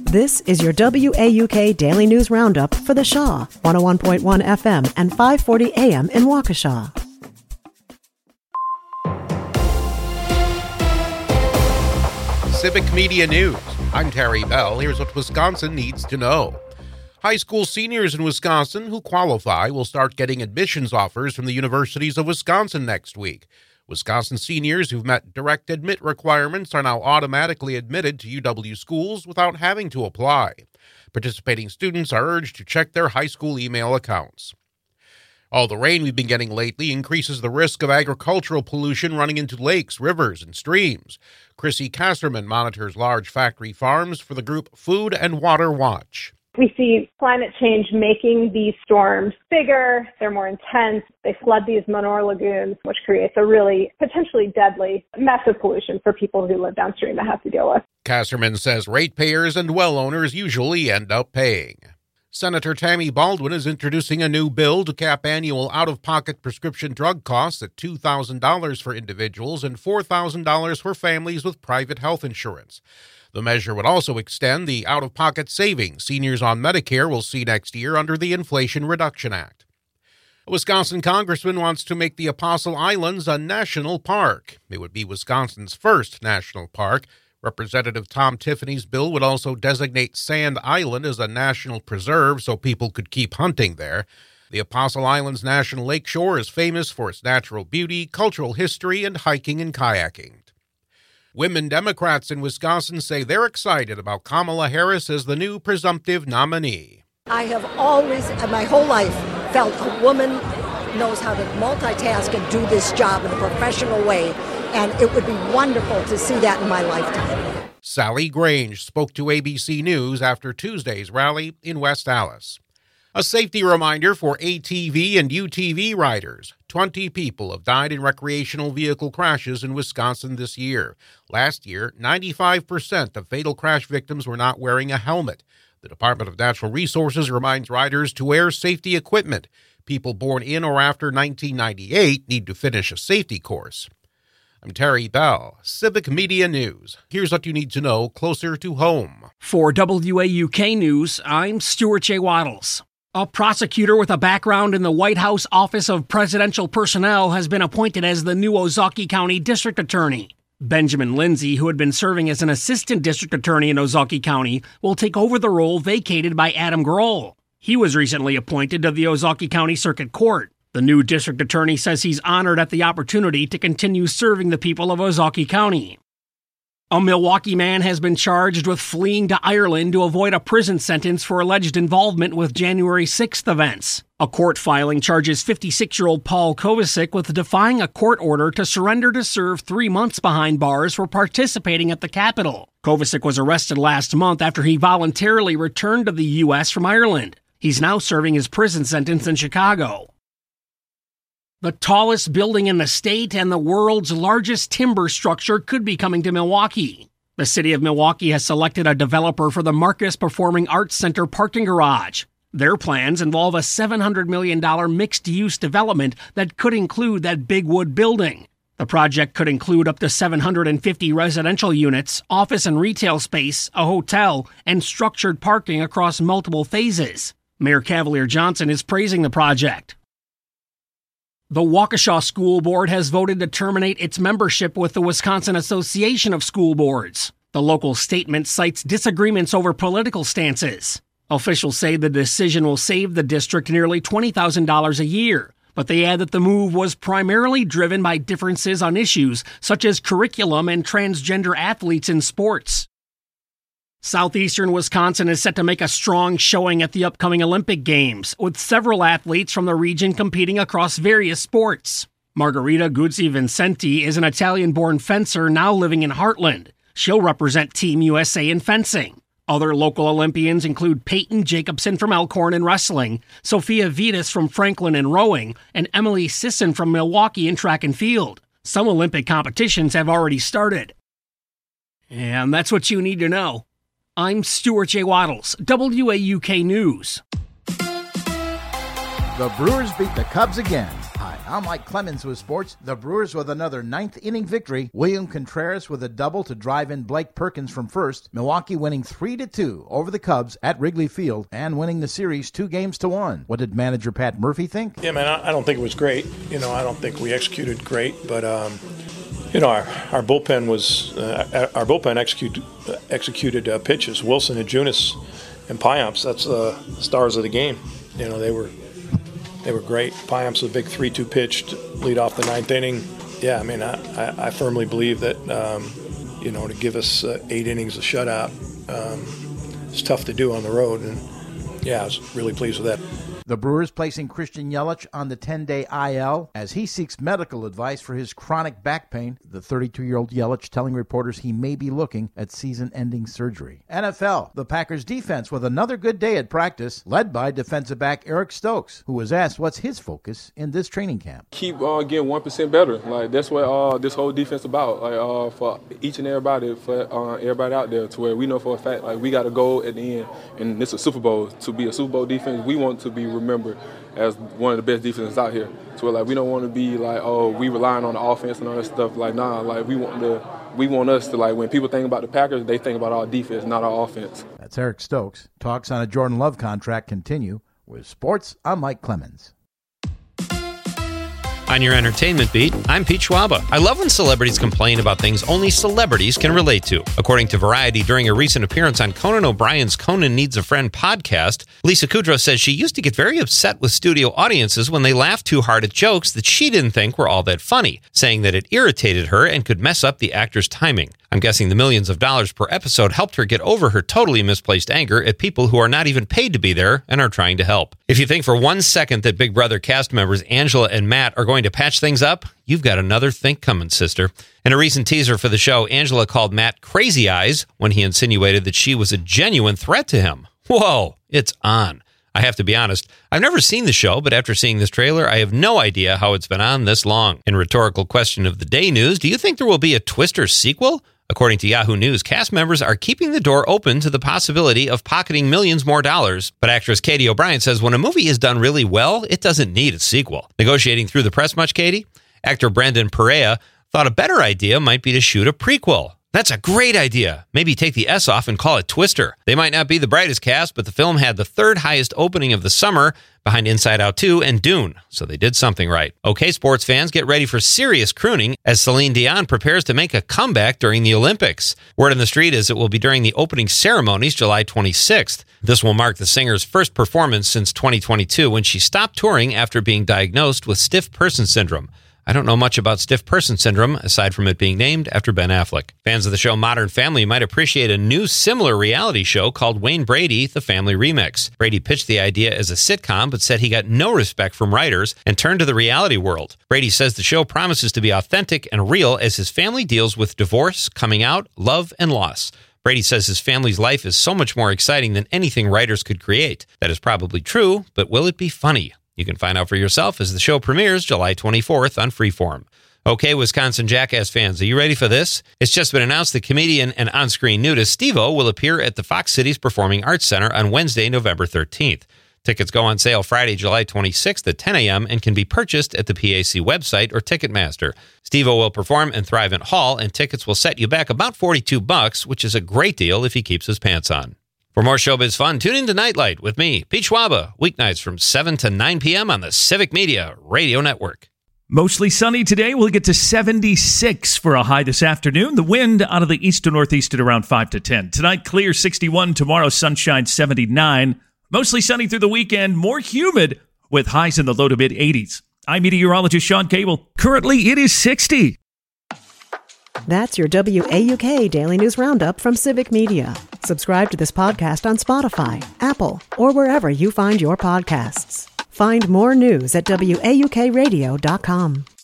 This is your WAUK Daily News Roundup for the Shaw, 101.1 FM and 540 AM in Waukesha. Civic Media News. I'm Terry Bell. Here's what Wisconsin needs to know. High school seniors in Wisconsin who qualify will start getting admissions offers from the universities of Wisconsin next week. Wisconsin seniors who've met direct admit requirements are now automatically admitted to UW schools without having to apply. Participating students are urged to check their high school email accounts. All the rain we've been getting lately increases the risk of agricultural pollution running into lakes, rivers, and streams. Chrissy Kasserman monitors large factory farms for the group Food and Water Watch. We see climate change making these storms bigger, they're more intense, they flood these manure lagoons, which creates a really potentially deadly mess of pollution for people who live downstream that have to deal with. Kasserman says ratepayers and well owners usually end up paying. Senator Tammy Baldwin is introducing a new bill to cap annual out-of-pocket prescription drug costs at $2,000 for individuals and $4,000 for families with private health insurance. The measure would also extend the out-of-pocket savings seniors on Medicare will see next year under the Inflation Reduction Act. A Wisconsin congressman wants to make the Apostle Islands a national park. It would be Wisconsin's first national park. Representative Tom Tiffany's bill would also designate Sand Island as a national preserve so people could keep hunting there. The Apostle Islands National Lakeshore is famous for its natural beauty, cultural history, and hiking and kayaking. Women Democrats in Wisconsin say they're excited about Kamala Harris as the new presumptive nominee. I have always, my whole life, felt a woman knows how to multitask and do this job in a professional way, and it would be wonderful to see that in my lifetime. Sally Grange spoke to ABC News after Tuesday's rally in West Allis. A safety reminder for ATV and UTV riders. 20 people have died in recreational vehicle crashes in Wisconsin this year. Last year, 95% of fatal crash victims were not wearing a helmet. The Department of Natural Resources reminds riders to wear safety equipment. People born in or after 1998 need to finish a safety course. I'm Terry Bell, Civic Media News. Here's what you need to know closer to home. For WAUK News, I'm Stuart J. Waddles. A prosecutor with a background in the White House Office of Presidential Personnel has been appointed as the new Ozaukee County District Attorney. Benjamin Lindsay, who had been serving as an assistant district attorney in Ozaukee County, will take over the role vacated by Adam Grohl. He was recently appointed to the Ozaukee County Circuit Court. The new district attorney says he's honored at the opportunity to continue serving the people of Ozaukee County. A Milwaukee man has been charged with fleeing to Ireland to avoid a prison sentence for alleged involvement with January 6th events. A court filing charges 56-year-old Paul Kovacic with defying a court order to surrender to serve 3 months behind bars for participating at the Capitol. Kovacic was arrested last month after he voluntarily returned to the U.S. from Ireland. He's now serving his prison sentence in Chicago. The tallest building in the state and the world's largest timber structure could be coming to Milwaukee. The city of Milwaukee has selected a developer for the Marcus Performing Arts Center parking garage. Their plans involve a $700 million mixed-use development that could include that big wood building. The project could include up to 750 residential units, office and retail space, a hotel, and structured parking across multiple phases. Mayor Cavalier Johnson is praising the project. The Waukesha School Board has voted to terminate its membership with the Wisconsin Association of School Boards. The local statement cites disagreements over political stances. Officials say the decision will save the district nearly $20,000 a year, but they add that the move was primarily driven by differences on issues such as curriculum and transgender athletes in sports. Southeastern Wisconsin is set to make a strong showing at the upcoming Olympic Games, with several athletes from the region competing across various sports. Margarita Guzzi Vincenti is an Italian-born fencer now living in Heartland. She'll represent Team USA in fencing. Other local Olympians include Peyton Jacobson from Elkhorn in wrestling, Sophia Vitas from Franklin in rowing, and Emily Sisson from Milwaukee in track and field. Some Olympic competitions have already started. And that's what you need to know. I'm Stuart J. Waddles, WAUK News. The Brewers beat the Cubs again. Hi, I'm Mike Clemens with sports. The Brewers with another ninth-inning victory. William Contreras with a double to drive in Blake Perkins from first. Milwaukee winning 3-2 over the Cubs at Wrigley Field and winning the series 2-1. What did manager Pat Murphy think? Yeah, man, I don't think it was great. I don't think we executed great, but our bullpen executed pitches. Wilson and Junis and Payamps, that's the stars of the game. They were great. Payamps was a big 3-2 pitch to lead off the ninth inning. Yeah, I mean, I firmly believe that to give us 8 innings of shutout, it's tough to do on the road, and yeah, I was really pleased with that. The Brewers placing Christian Yelich on the 10-day IL as he seeks medical advice for his chronic back pain. The 32-year-old Yelich telling reporters he may be looking at season-ending surgery. NFL, the Packers defense with another good day at practice, led by defensive back Eric Stokes, who was asked what's his focus in this training camp. Keep getting 1% better. That's what this whole defense about. For each and everybody, for everybody out there, to where we know for a fact we got a goal at the end, and it's a Super Bowl. To be a Super Bowl defense, we want to be remembered as one of the best defenses out here. So we don't want to be we relying on the offense and all that stuff. We want us to when people think about the Packers, they think about our defense, not our offense. That's Eric Stokes. Talks on a Jordan Love contract continue. With sports, I'm Mike Clemens. On your entertainment beat, I'm Pete Schwaba. I love when celebrities complain about things only celebrities can relate to. According to Variety, during a recent appearance on Conan O'Brien's Conan Needs a Friend podcast, Lisa Kudrow says she used to get very upset with studio audiences when they laughed too hard at jokes that she didn't think were all that funny, saying that it irritated her and could mess up the actor's timing. I'm guessing the millions of dollars per episode helped her get over her totally misplaced anger at people who are not even paid to be there and are trying to help. If you think for 1 second that Big Brother cast members Angela and Matt are going to patch things up, you've got another think coming, sister. In a recent teaser for the show, Angela called Matt Crazy Eyes when he insinuated that she was a genuine threat to him. Whoa, it's on. I have to be honest, I've never seen the show, but after seeing this trailer, I have no idea how it's been on this long. In rhetorical question of the day news, do you think there will be a Twister sequel? According to Yahoo News, cast members are keeping the door open to the possibility of pocketing millions more dollars. But actress Katie O'Brien says when a movie is done really well, it doesn't need a sequel. Negotiating through the press much, Katie? Actor Brendan Perea thought a better idea might be to shoot a prequel. That's a great idea. Maybe take the S off and call it Twister. They might not be the brightest cast, but the film had the third highest opening of the summer behind Inside Out 2 and Dune, so they did something right. Okay, sports fans, get ready for serious crooning as Celine Dion prepares to make a comeback during the Olympics. Word on the street is it will be during the opening ceremonies July 26th. This will mark the singer's first performance since 2022 when she stopped touring after being diagnosed with stiff person syndrome. I don't know much about stiff person syndrome, aside from it being named after Ben Affleck. Fans of the show Modern Family might appreciate a new similar reality show called Wayne Brady, The Family Remix. Brady pitched the idea as a sitcom, but said he got no respect from writers and turned to the reality world. Brady says the show promises to be authentic and real as his family deals with divorce, coming out, love, and loss. Brady says his family's life is so much more exciting than anything writers could create. That is probably true, but will it be funny? You can find out for yourself as the show premieres July 24th on Freeform. Okay, Wisconsin Jackass fans, are you ready for this? It's just been announced that comedian and on-screen nudist Steve-O will appear at the Fox Cities Performing Arts Center on Wednesday, November 13th. Tickets go on sale Friday, July 26th at 10 a.m. and can be purchased at the PAC website or Ticketmaster. Steve-O will perform in Thrivent Hall, and tickets will set you back about $42, which is a great deal if he keeps his pants on. For more showbiz fun, tune in to Nightlight with me, Pete Schwaba, weeknights from 7 to 9 p.m. on the Civic Media Radio Network. Mostly sunny today. We'll get to 76 for a high this afternoon. The wind out of the east to northeast at around 5 to 10. Tonight, clear 61. Tomorrow, sunshine 79. Mostly sunny through the weekend. More humid with highs in the low to mid 80s. I'm meteorologist Sean Cable. Currently, it is 60. That's your WAUK Daily News Roundup from Civic Media. Subscribe to this podcast on Spotify, Apple, or wherever you find your podcasts. Find more news at WAUKradio.com.